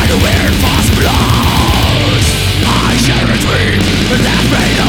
weird false blows. I share a dream that made